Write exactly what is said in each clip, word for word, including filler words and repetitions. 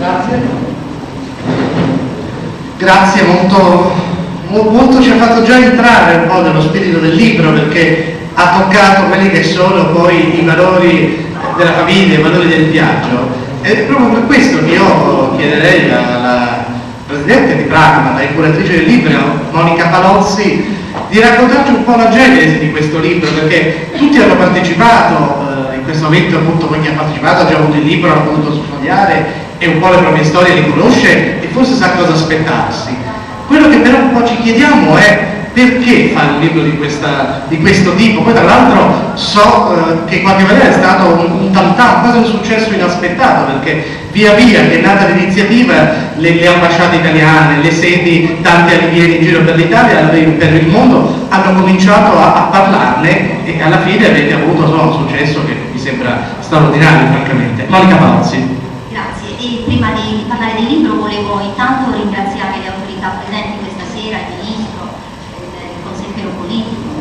Grazie. Grazie, molto, molto ci ha fatto già entrare un po' nello spirito del libro, perché ha toccato quelli che sono poi i valori della famiglia, i valori del viaggio. Ed è proprio per questo che io chiederei alla presidente di Pragma, la curatrice del libro, Monica Palozzi, di raccontarci un po' la genesi di questo libro, perché tutti hanno partecipato, eh, in questo momento appunto chi ha partecipato ha già avuto il libro, ha potuto sfogliare e un po' le proprie storie le conosce e forse sa cosa aspettarsi. Quello che però un po' ci chiediamo è perché fare un libro di, questa, di questo tipo. Poi tra l'altro so eh, che in qualche maniera è stato un, un tam tam, quasi un successo inaspettato, perché via via che è nata l'iniziativa le, le ambasciate italiane, le sedi, tanti alivieri in giro per l'Italia, per il mondo, hanno cominciato a, a parlarne e alla fine avete avuto so, un successo che mi sembra straordinario francamente. Monica Palozzi. Grazie, e prima di parlare del libro volevo intanto ringraziare le autorità presenti questa sera, il Ministro, il consigliere politico,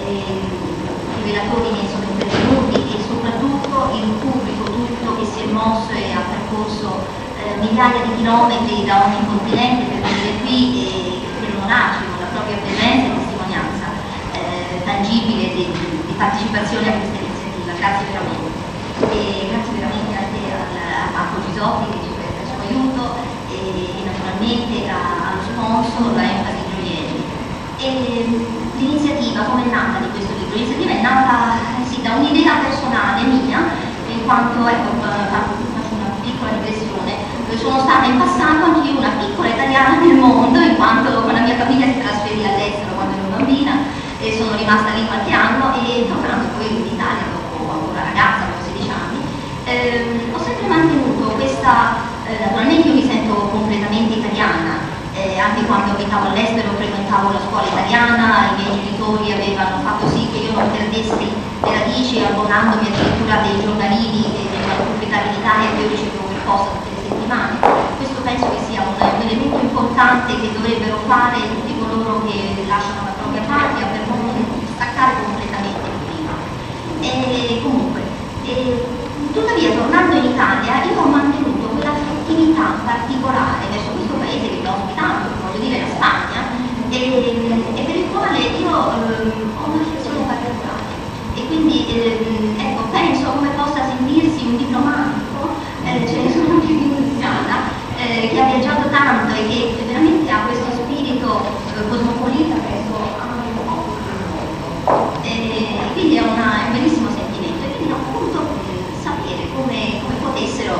i relatori che sono intervenuti e soprattutto il pubblico tutto che si è mosso e ha percorso eh, migliaia di chilometri da ogni continente per venire qui e per onorarci con la propria presenza e testimonianza eh, tangibile di, di partecipazione a questa iniziativa. Grazie veramente. E grazie veramente a te, a Marco Gisotti che ci presta il suo aiuto e, e naturalmente a, allo sponsor, la Enfasi Gioielli. L'iniziativa, come è nata di questo libro? L'iniziativa è nata eh sì, da un'idea personale mia, in quanto, ecco, faccio una piccola digressione, sono stata in passato anch'io una piccola italiana nel mondo, in quanto con la mia famiglia si trasferì all'estero quando ero bambina e sono rimasta lì qualche anno e tornando poi in Italia dopo ancora ragazza, avevo sedici anni, ehm, ho sempre mantenuto questa, eh, naturalmente io mi sento completamente italiana. Eh, anche quando abitavo all'estero frequentavo la scuola italiana, i miei genitori avevano fatto sì che io non perdessi le radici abbonandomi addirittura dei giornalini che venivano pubblicati in Italia che io ricevevo per posta tutte le settimane. Questo penso che sia un, un elemento importante che dovrebbero fare tutti coloro che lasciano la propria patria per non staccare completamente il clima. E comunque, e, tuttavia tornando in Italia io ho mantenuto quella attività particolare verso questo paese che mi ha ospitato, voglio dire la Spagna, e, e per il quale io eh, ho un'affezione particolare e quindi eh, ecco, penso come possa sentirsi un diplomatico, eh, ce ne sono più di un'italiana, eh, che ha viaggiato tanto e che veramente ha questo spirito eh, cosmopolita che è amare un po' molto. E quindi è, una, è un bellissimo sentimento e quindi appunto sapere come, come potessero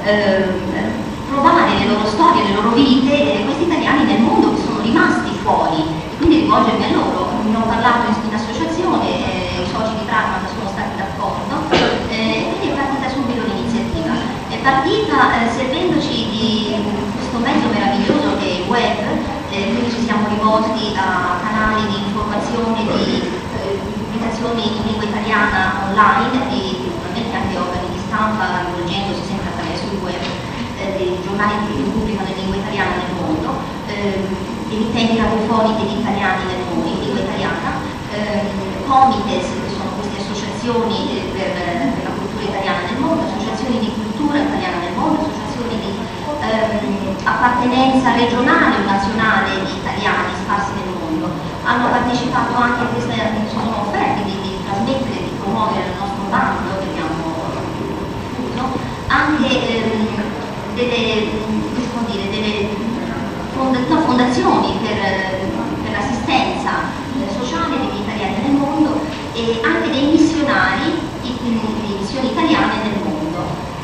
eh, provare le loro storie, le loro vite, eh, questi italiani nel mondo che sono rimasti fuori e quindi rivolgermi a loro. Ne ho parlato in, in associazione, eh, i soci di Pragma sono stati d'accordo eh, e quindi è partita subito l'iniziativa. È partita eh, servendoci di questo mezzo meraviglioso che è il web, eh, quindi ci siamo rivolti a canali di informazione, di eh, pubblicazioni in lingua italiana online e naturalmente anche organi di stampa rivolgendosi sempre attraverso il web, eh, dei giornali che pubblicano in lingua italiana nel mondo, eh, emittenti radiofoniche di italiani nel mondo, in lingua italiana, eh, comites, che sono queste associazioni eh, per, per la cultura italiana nel mondo, associazioni di cultura italiana nel mondo, associazioni di ehm, appartenenza regionale o nazionale di italiani sparsi nel mondo. Hanno partecipato anche a queste, sono offerte di, di trasmettere, di promuovere il nostro bando che abbiamo diffuso, anche ehm, delle, come dire, delle fonda, no, fondazioni per, per l'assistenza eh, sociale degli italiani nel mondo e anche dei missionari di, di missioni italiane nel mondo.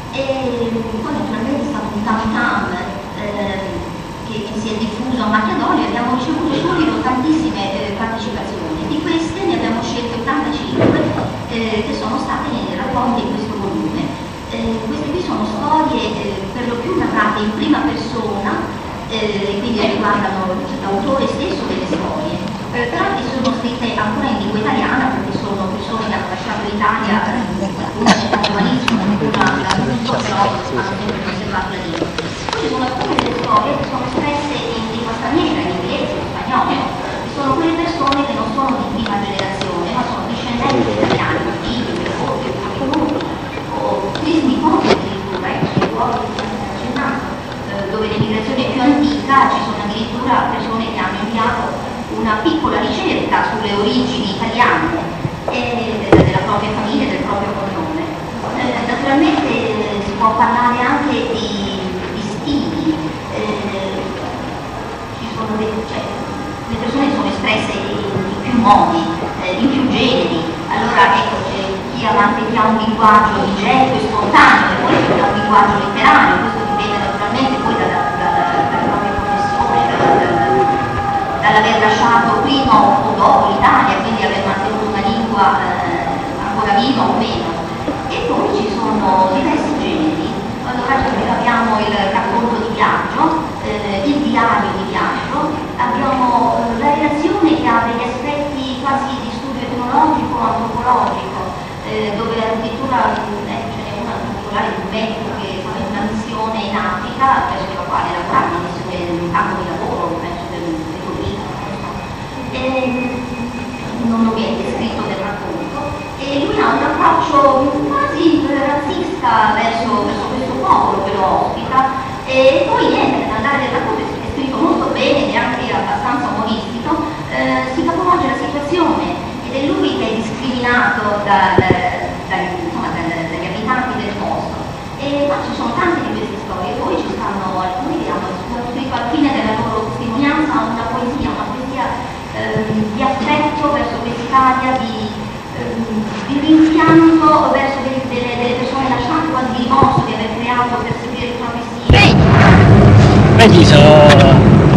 E poi naturalmente è stato un tam tam eh, che, che si è diffuso a macchia d'olio e abbiamo ricevuto subito tantissime eh, partecipazioni. Di queste ne abbiamo scelte ottantacinque eh, che sono state raccolte in questo volume. Eh, queste qui sono storie eh, per lo più narrate in prima persona e eh, quindi riguardano l'autore stesso delle storie, eh, però che sono scritte ancora in lingua italiana perché sono persone che hanno lasciato l'Italia, alcune in età giovanissima, alcuna da tutto, però hanno sempre conservato la lingua. Poi ci sono alcune delle storie che sono espresse in lingua straniera, in inglese, in spagnolo, che sono quelle persone che non sono di prima generazione, ma sono discendenti italiani, figli, nipoti, conosciuti, o figli nipoti addirittura, ecco, che ruolo che stanno accennando. università, ci sono addirittura persone che hanno inviato una piccola ricerca sulle origini italiane eh, della propria famiglia e del proprio cognome. Eh, naturalmente eh, si può parlare anche di, di stili, eh, ci sono dei, cioè, le persone sono espresse in, in più modi, eh, in più generi. Allora ecco, eh, chi, ha, chi ha un linguaggio digetto e spontaneo e poi chi ha un linguaggio letterario, questo dipende naturalmente poi dalla, dalla, dalla propria professione, dall'aver lasciato prima o dopo l'Italia, quindi aver mantenuto una lingua eh, ancora viva o meno. E poi ci sono diversi generi. Allora abbiamo il racconto di viaggio, eh, il diario di viaggio, abbiamo eh, la relazione che ha degli aspetti quasi di studio etnologico, antropologico, eh, dove addirittura eh, ce n'è una particolare di un medico che fa una missione in Africa, presso la quale lavorava, una missione in un campo di lavoro, penso per un turismo, non lo viene descritto del racconto, e lui ha un approccio quasi razzista verso, verso questo popolo che lo ospita, e poi niente, nell'andare del racconto è scritto molto bene e anche abbastanza umoristico, eh, si capovolge la situazione ed è lui che è discriminato dal, dal, insomma, dal, dagli abitanti del posto. E ma ci sono tante di queste storie, poi ci stanno alcuni che hanno scritto alla fine della loro testimonianza una poesia, una poesia ehm, di affetto verso quest'Italia, di, ehm, di rimpianto verso delle, delle, delle persone lasciate, quasi di rimorso di aver creato per seguire i propri stili. Vedi, sono...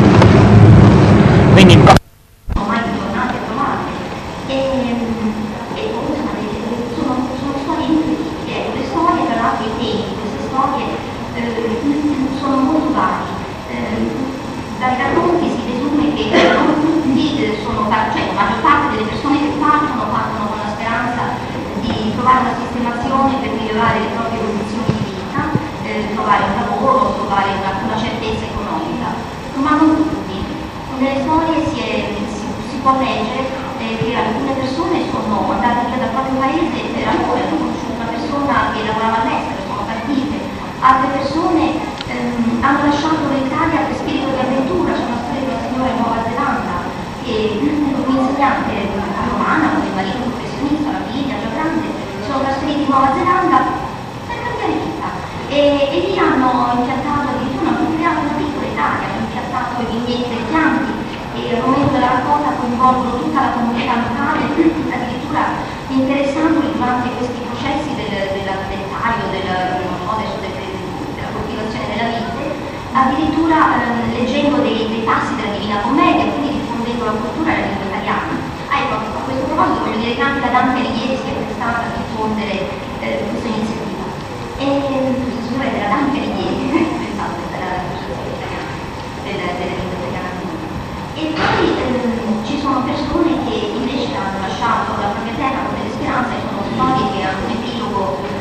Quindi sono mai tornati a trovare. E, e poi sono, sono storie incredibili, ecco, le storie tra l'altro i temi, queste storie eh, sono molto vari. Eh, dai racconti si desume che non tutti eh, sono, cioè la maggior parte delle persone che partono partono con la speranza di trovare una sistemazione per migliorare le proprie condizioni di vita, eh, trovare un lavoro, trovare una, una certezza economica, ma non tutti. Nelle storie si, è, si, si può leggere eh, che alcune persone sono andate via dal proprio paese per amore, hanno conosciuto una persona che lavorava all'estero, sono partite, altre persone ehm, hanno lasciato l'Italia per spirito di avventura. C'è una storia di una signora in Nuova Zelanda che un'insegnante romana con il marito professionista, la figlia già grande, sono trasferiti in Nuova Zelanda per cambiare vita e, e lì hanno impiantato addirittura, hanno creato una piccola Italia, hanno impiantato i vigneti dei pianti e al momento della raccolta coinvolgono tutta la comunità locale, addirittura interessandoli durante questi processi del, del, del taglio, del, non so, adesso del, della coltivazione della vite, addirittura eh, leggendo dei, dei passi della Divina Commedia, quindi diffondendo la cultura e la lingua italiana. Ah, ecco, a questo proposito voglio dire che anche la Dante Alighieri si è prestata a diffondere eh, questa iniziativa. E signore della Dante Alighieri, pensate, dell'associazione italiana, della, della lingua italiana. E poi ehm, ci sono persone che invece hanno lasciato la propria terra con delle speranze, sono storie che hanno un epilogo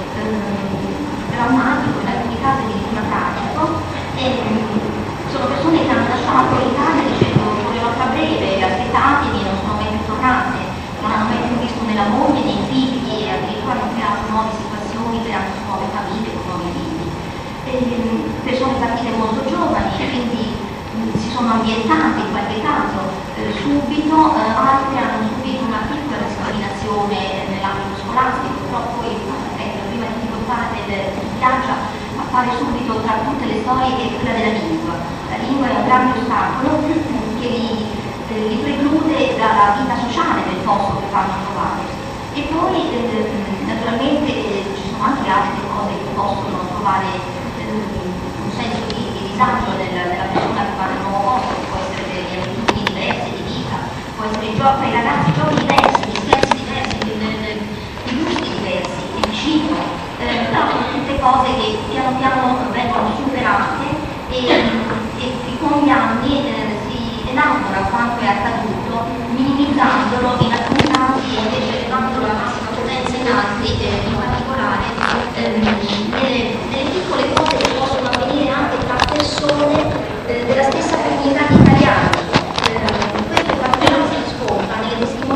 ehm, drammatico, in alcuni casi addirittura tragico, e ehm, sono persone che hanno lasciato l'Italia dicendo voglio a breve, aspettatemi, non sono mai più tornate, non hanno mai più visto né la moglie né i figli e addirittura hanno creato nuove situazioni, creando nuove famiglie con nuovi figli. E, persone partite molto giovani, quindi mh, si sono ambientate in qualche caso eh, subito, eh, altri hanno subito una piccola discriminazione nell'ambito scolastico, però poi ecco, la prima difficoltà del viaggio appare subito tra tutte le storie che è quella della lingua. La lingua è un grande ostacolo che li, eh, li preclude dalla vita sociale del posto che vanno a trovare. E poi eh, naturalmente eh, ci sono anche altre cose che possono trovare eh, un senso di, di disagio della, della persona che va nel nuovo posto, che può essere delle abitudini diverse di vita, può essere il gioco, i ragazzi giochi diversi, gli scherzi diversi, i gusti diversi, il cibo, eh, però sono tutte cose che piano piano vengono superate e, e, e con gli anni eh, si elabora quanto è accaduto, minimizzandolo in alcuni casi e invece elevando la massima potenza in altri, eh, in particolare eh, delle, delle piccole cose che possono avvenire anche tra persone eh, della stessa comunità di italiani. Eh, questo è quello che si scontra nelle testimonianze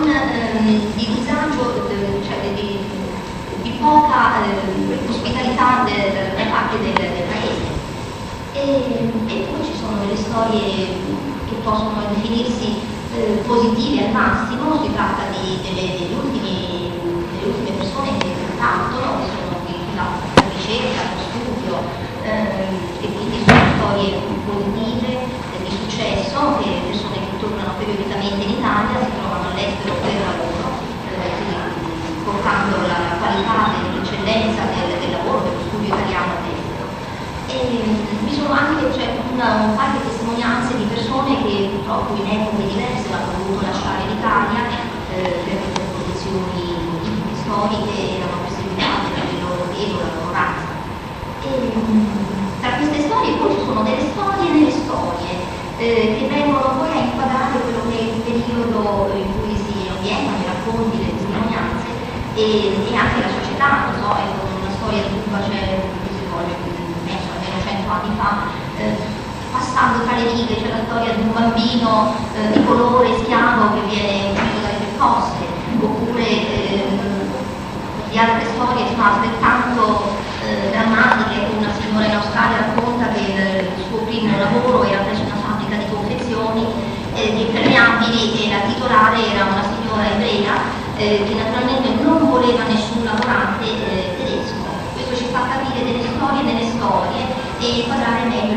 non, ehm, di disagio, cioè di, di poca eh, ospitalità da parte del, del paese. E, e poi ci sono delle storie che possono definirsi eh, positive al massimo. Si tratta di, delle, degli ultimi, delle ultime persone che partono, che sono qui la ricerca, lo studio, ehm, e quindi sono storie positive, eh, di successo, che persone che tornano periodicamente in Italia, si trovano all'estero per lavoro, eh, quindi portando la qualità dell'eccellenza del, del lavoro, dello studio italiano all'estero. E vi sono anche cioè, una, un paio di testimonianze di persone che purtroppo in epoche diverse hanno dovuto lasciare l'Italia eh, per le condizioni storiche, erano perseguitate per il loro velo, la loro razza. E, tra queste storie poi ci sono delle storie nelle storie eh, che vengono poi a inquadrare quello che è il periodo in cui si ambientano i racconti, le testimonianze e, e anche la società, non so, ecco, una storia di Cuba c'è, si svolge, penso almeno cento anni fa, eh, passando tra le righe c'è la storia di un bambino eh, di colore schiavo che viene ucciso dalle percosse, oppure eh, di altre storie insomma, altrettanto eh, drammatiche. Una signora in Australia racconta che il, il suo primo lavoro era presso una fabbrica di confezioni eh, di impermeabili e la titolare era una signora ebrea eh, che naturalmente non voleva nessun lavorante eh, tedesco. Questo ci fa capire delle storie delle storie e inquadrare meglio